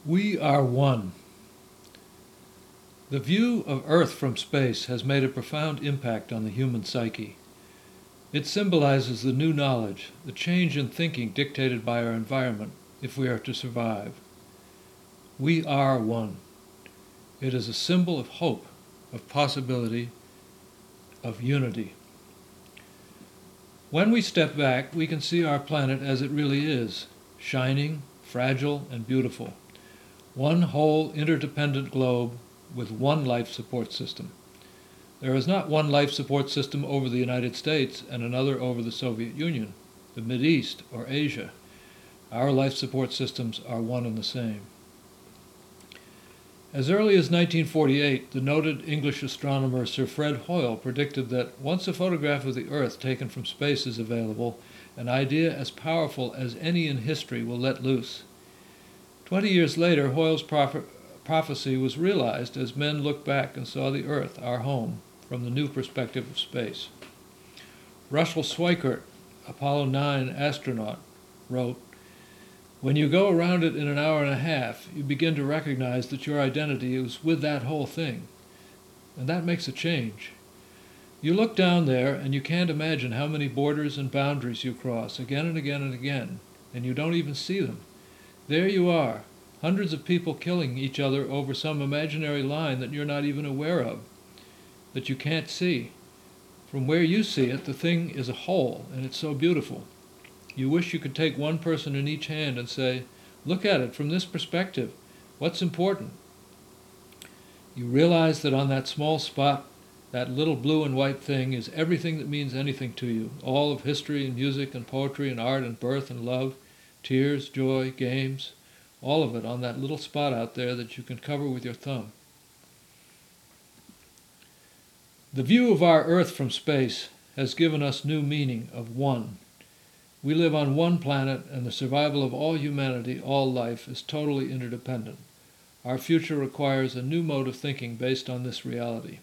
We are one. The view of Earth from space has made a profound impact on the human psyche. It symbolizes the new knowledge, the change in thinking dictated by our environment if we are to survive. We are one. It is a symbol of hope, of possibility, of unity. When we step back, we can see our planet as it really is, shining, fragile, and beautiful. One whole interdependent globe with one life support system. There is not one life support system over the United States and another over the Soviet Union, the Mideast, or Asia. Our life support systems are one and the same. As early as 1948, the noted English astronomer Sir Fred Hoyle predicted that once a photograph of the Earth taken from space is available, an idea as powerful as any in history will let loose. 20 years later, Hoyle's prophecy was realized as men looked back and saw the Earth, our home, from the new perspective of space. Russell Schweickart, Apollo 9 astronaut, wrote, "When you go around it in an hour and a half, you begin to recognize that your identity is with that whole thing. And that makes a change. You look down there and you can't imagine how many borders and boundaries you cross again and again and again, and you don't even see them. There you are, hundreds of people killing each other over some imaginary line that you're not even aware of, that you can't see. From where you see it, the thing is a whole, and it's so beautiful. You wish you could take one person in each hand and say, 'Look at it from this perspective. What's important?' You realize that on that small spot, that little blue and white thing is everything that means anything to you, all of history and music and poetry and art and birth and love, tears, joy, games, all of it on that little spot out there that you can cover with your thumb." The view of our Earth from space has given us new meaning of one. We live on one planet, and the survival of all humanity, all life, is totally interdependent. Our future requires a new mode of thinking based on this reality.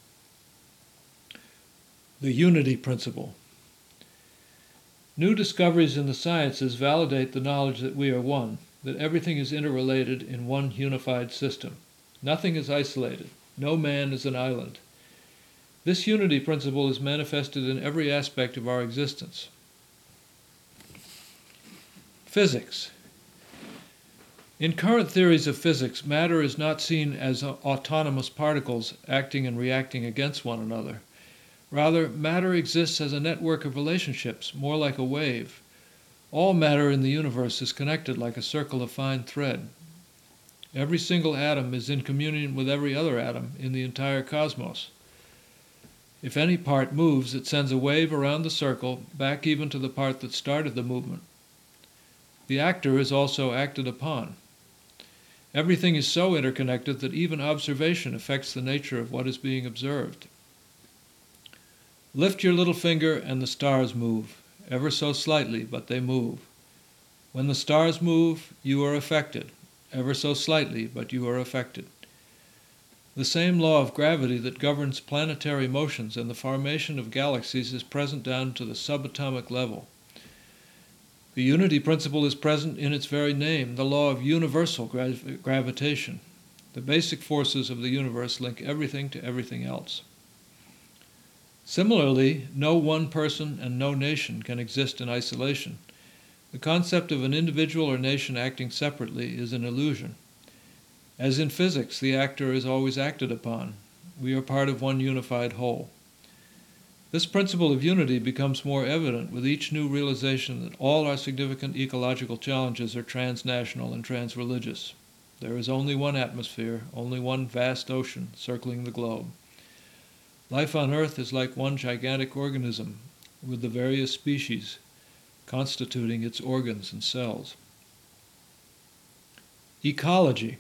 The unity principle. New discoveries in the sciences validate the knowledge that we are one, that everything is interrelated in one unified system. Nothing is isolated. No man is an island. This unity principle is manifested in every aspect of our existence. Physics. In current theories of physics, matter is not seen as autonomous particles acting and reacting against one another. Rather, matter exists as a network of relationships, more like a wave. All matter in the universe is connected like a circle of fine thread. Every single atom is in communion with every other atom in the entire cosmos. If any part moves, it sends a wave around the circle, back even to the part that started the movement. The actor is also acted upon. Everything is so interconnected that even observation affects the nature of what is being observed. Lift your little finger and the stars move, ever so slightly, but they move. When the stars move, you are affected, ever so slightly, but you are affected. The same law of gravity that governs planetary motions and the formation of galaxies is present down to the subatomic level. The unity principle is present in its very name, the law of universal gravitation. The basic forces of the universe link everything to everything else. Similarly, no one person and no nation can exist in isolation. The concept of an individual or nation acting separately is an illusion. As in physics, the actor is always acted upon. We are part of one unified whole. This principle of unity becomes more evident with each new realization that all our significant ecological challenges are transnational and transreligious. There is only one atmosphere, only one vast ocean circling the globe. Life on Earth is like one gigantic organism, with the various species constituting its organs and cells. Ecology.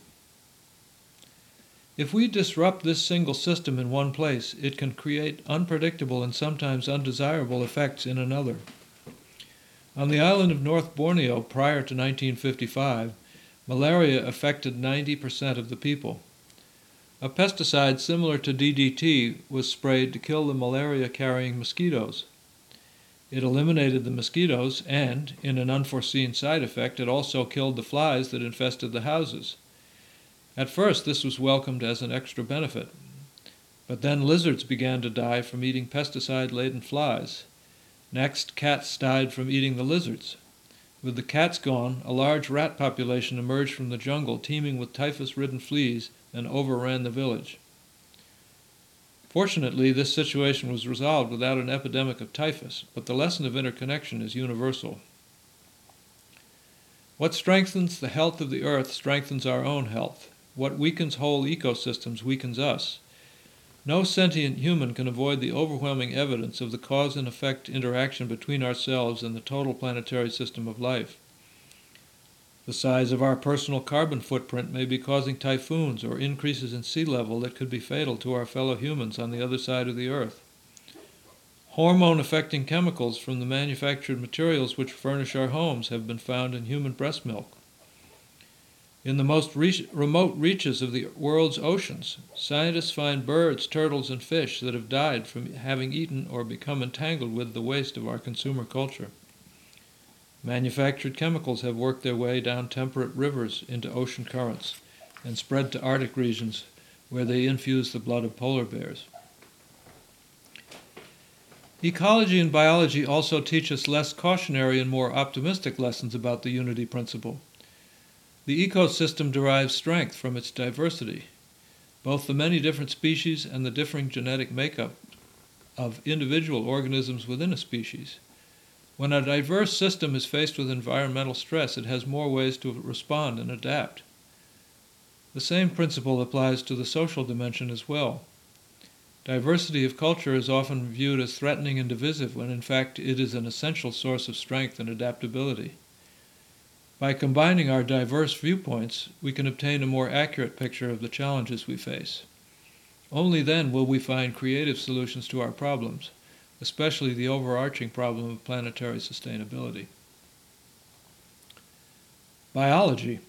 If we disrupt this single system in one place, it can create unpredictable and sometimes undesirable effects in another. On the island of North Borneo prior to 1955, malaria affected 90% of the people. A pesticide similar to DDT was sprayed to kill the malaria-carrying mosquitoes. It eliminated the mosquitoes and, in an unforeseen side effect, it also killed the flies that infested the houses. At first, this was welcomed as an extra benefit, but then lizards began to die from eating pesticide-laden flies. Next, cats died from eating the lizards. With the cats gone, a large rat population emerged from the jungle teeming with typhus-ridden fleas and overran the village. Fortunately, this situation was resolved without an epidemic of typhus, but the lesson of interconnection is universal. What strengthens the health of the earth strengthens our own health. What weakens whole ecosystems weakens us. No sentient human can avoid the overwhelming evidence of the cause and effect interaction between ourselves and the total planetary system of life. The size of our personal carbon footprint may be causing typhoons or increases in sea level that could be fatal to our fellow humans on the other side of the earth. Hormone-affecting chemicals from the manufactured materials which furnish our homes have been found in human breast milk. In the most remote reaches of the world's oceans, scientists find birds, turtles, and fish that have died from having eaten or become entangled with the waste of our consumer culture. Manufactured chemicals have worked their way down temperate rivers into ocean currents and spread to Arctic regions where they infuse the blood of polar bears. Ecology and biology also teach us less cautionary and more optimistic lessons about the unity principle. The ecosystem derives strength from its diversity. Both the many different species and the differing genetic makeup of individual organisms within a species. When a diverse system is faced with environmental stress, it has more ways to respond and adapt. The same principle applies to the social dimension as well. Diversity of culture is often viewed as threatening and divisive when in fact it is an essential source of strength and adaptability. By combining our diverse viewpoints, we can obtain a more accurate picture of the challenges we face. Only then will we find creative solutions to our problems, especially the overarching problem of planetary sustainability. Biology.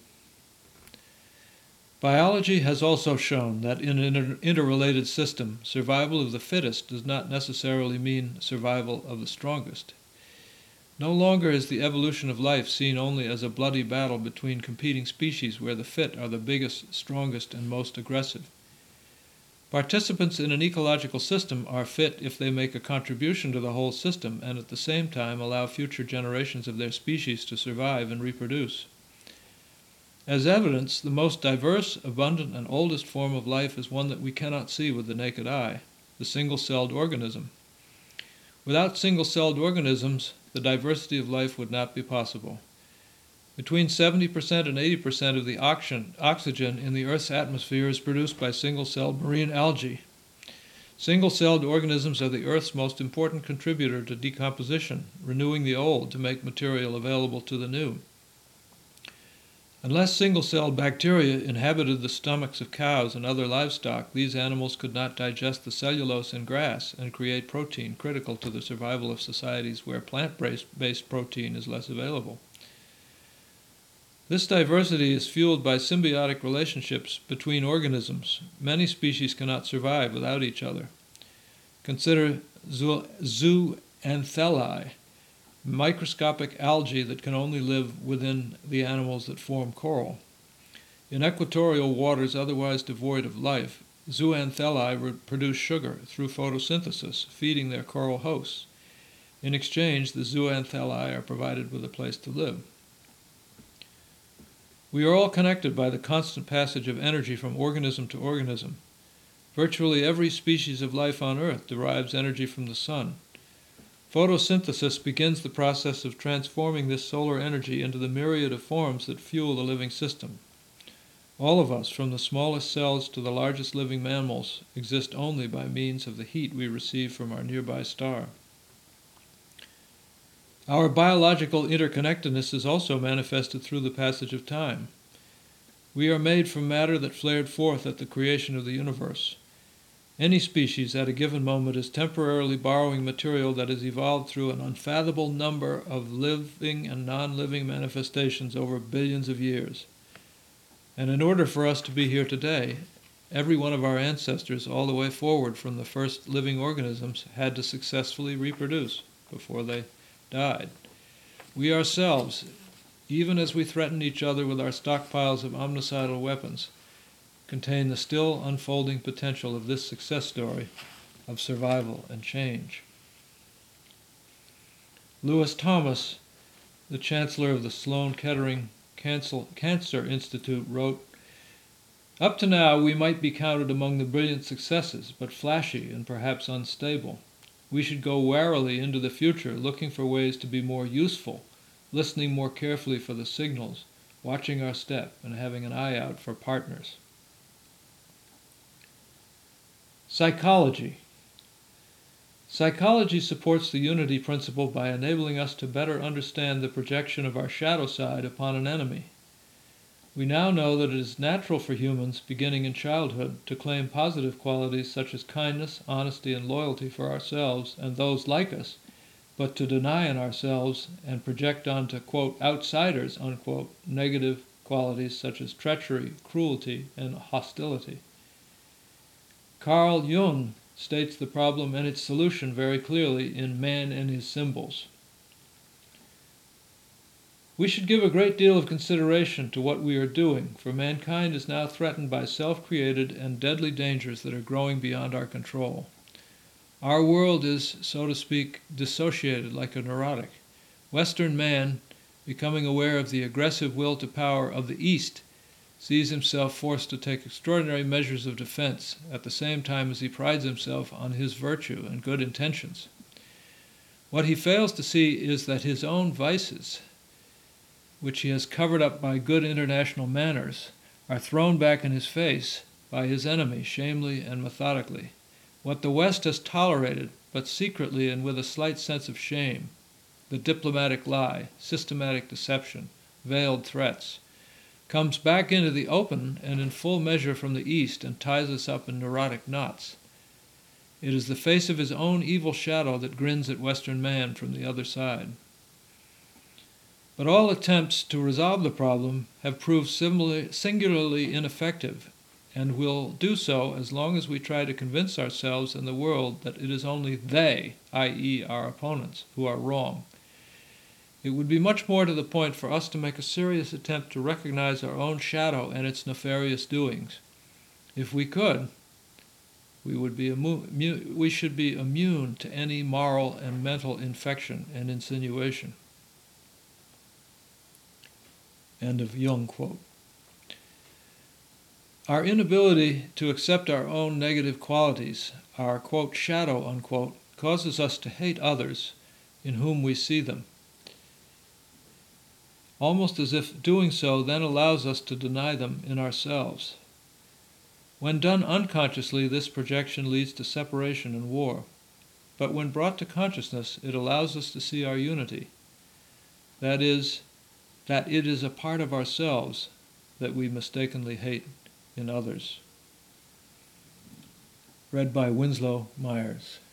Biology has also shown that in an interrelated system, survival of the fittest does not necessarily mean survival of the strongest. No longer is the evolution of life seen only as a bloody battle between competing species where the fit are the biggest, strongest, and most aggressive. Participants in an ecological system are fit if they make a contribution to the whole system and at the same time allow future generations of their species to survive and reproduce. As evidence, the most diverse, abundant, and oldest form of life is one that we cannot see with the naked eye, the single-celled organism. Without single-celled organisms, the diversity of life would not be possible. Between 70% and 80% of the oxygen in the Earth's atmosphere is produced by single-celled marine algae. Single-celled organisms are the Earth's most important contributor to decomposition, renewing the old to make material available to the new. Unless single-celled bacteria inhabited the stomachs of cows and other livestock, these animals could not digest the cellulose in grass and create protein critical to the survival of societies where plant-based protein is less available. This diversity is fueled by symbiotic relationships between organisms. Many species cannot survive without each other. Consider zooanthellae, microscopic algae that can only live within the animals that form coral. In equatorial waters otherwise devoid of life, zooanthellae produce sugar through photosynthesis, feeding their coral hosts. In exchange, the zooanthellae are provided with a place to live. We are all connected by the constant passage of energy from organism to organism. Virtually every species of life on Earth derives energy from the sun. Photosynthesis begins the process of transforming this solar energy into the myriad of forms that fuel the living system. All of us, from the smallest cells to the largest living mammals, exist only by means of the heat we receive from our nearby star. Our biological interconnectedness is also manifested through the passage of time. We are made from matter that flared forth at the creation of the universe. Any species at a given moment is temporarily borrowing material that has evolved through an unfathomable number of living and non-living manifestations over billions of years. And in order for us to be here today, every one of our ancestors, all the way forward from the first living organisms, had to successfully reproduce before they died. We ourselves, even as we threaten each other with our stockpiles of omnicidal weapons, contain the still unfolding potential of this success story of survival and change. Lewis Thomas, the chancellor of the Sloan Kettering Cancer Institute, wrote, "Up to now, we might be counted among the brilliant successes, but flashy and perhaps unstable. We should go warily into the future, looking for ways to be more useful, listening more carefully for the signals, watching our step, and having an eye out for partners." Psychology. Psychology supports the unity principle by enabling us to better understand the projection of our shadow side upon an enemy. We now know that it is natural for humans, beginning in childhood, to claim positive qualities such as kindness, honesty, and loyalty for ourselves and those like us, but to deny in ourselves and project onto, quote, outsiders, unquote, negative qualities such as treachery, cruelty, and hostility. Carl Jung states the problem and its solution very clearly in Man and His Symbols. We should give a great deal of consideration to what we are doing, for mankind is now threatened by self-created and deadly dangers that are growing beyond our control. Our world is, so to speak, dissociated like a neurotic. Western man, becoming aware of the aggressive will to power of the East, sees himself forced to take extraordinary measures of defense at the same time as he prides himself on his virtue and good intentions. What he fails to see is that his own vices, which he has covered up by good international manners, are thrown back in his face by his enemy shamefully and methodically. What the West has tolerated, but secretly and with a slight sense of shame, the diplomatic lie, systematic deception, veiled threats, comes back into the open and in full measure from the East and ties us up in neurotic knots. It is the face of his own evil shadow that grins at Western man from the other side. But all attempts to resolve the problem have proved singularly ineffective, and will do so as long as we try to convince ourselves and the world that it is only they, i.e. our opponents, who are wrong. It would be much more to the point for us to make a serious attempt to recognize our own shadow and its nefarious doings. If we could, we should be immune to any moral and mental infection and insinuation. End of Jung quote. Our inability to accept our own negative qualities, our, quote, shadow, unquote, causes us to hate others in whom we see them, almost as if doing so then allows us to deny them in ourselves. When done unconsciously, this projection leads to separation and war. But when brought to consciousness, it allows us to see our unity. That is, that it is a part of ourselves that we mistakenly hate in others. Read by Winslow Myers.